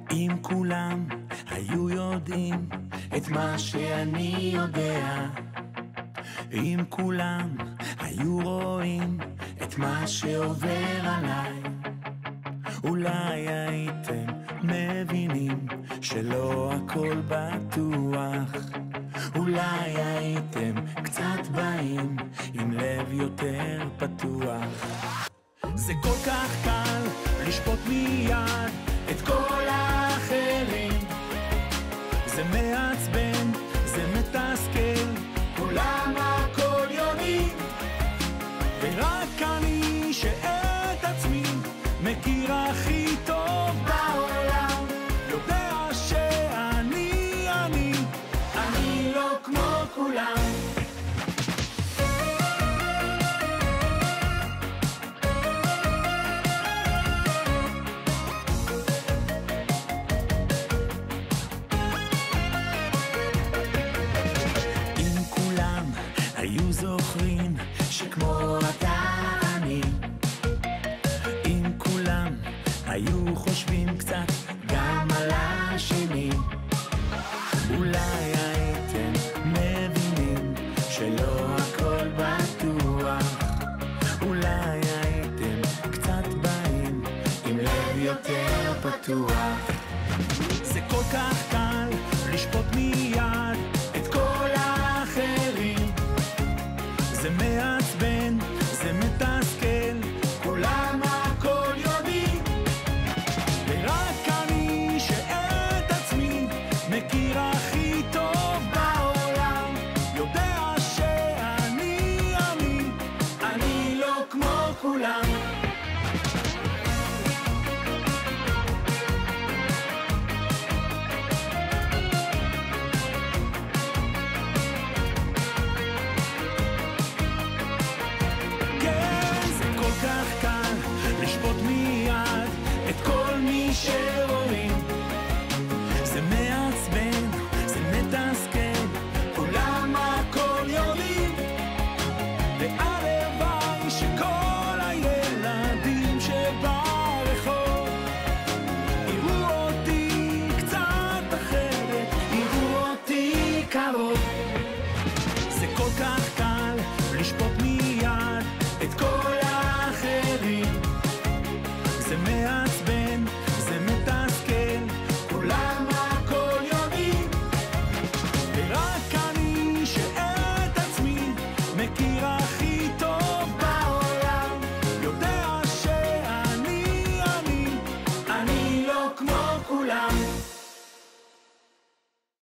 אם כולם היו יודעים את מה שאני יודע, אם כולם היו רואים את מה שעובר עליי, אולי הייתם מבינים שלא הכל בטוח, אולי הייתם קצת באים עם לב יותר פתוח. זה כל כך קל לשפוט מיד את כל האחרים, זה מעצבן, זה מתסכל, כולם הכל יודעים, ורק אני שאת עצמי מכיר הכי טוב בעולם, יודע שאני לא כמו כולם. היו זוכרים שכמו אתה אני, אם כולם היו חושבים קצת גם על השני, אולי הייתם מבינים שלא הכל בטוח, אולי הייתם קצת באים עם לב יותר פתוח. זה כל כך קל לשפוט מיד את כל האחרים, זה מעצבן, זה מתסכל, כולם הכל יודעים, ורק אני שאת עצמי מכיר הכי טוב בעולם, יודע שאני לא כמו כולם. לשפוט מיד את כל מי שרואים, זה מעצבן, זה מתסכל, כולם הכל יודעים, והלוואי שכל הילדים שברחוב יראו אותי קצת אחרת, יראו אותי קרוב. זה כל כך קל לשפוט מיד את כל האחרים, זה מעצבן, זה מתסכל, כולם הכל יודעים, ורק אני שאת עצמי מכיר הכי טוב בעולם, יודע שאני לא כמו כולם.